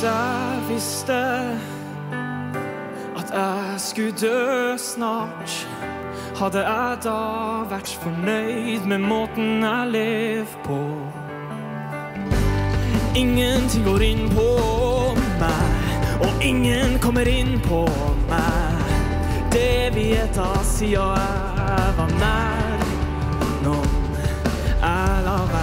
jeg visste at jeg skulle dø snart, hadde jeg da vært fornøyd med måten jeg lever på. Ingenting går inn på meg, og ingen kommer inn på meg. Det vet jeg siden jeg var nær nok.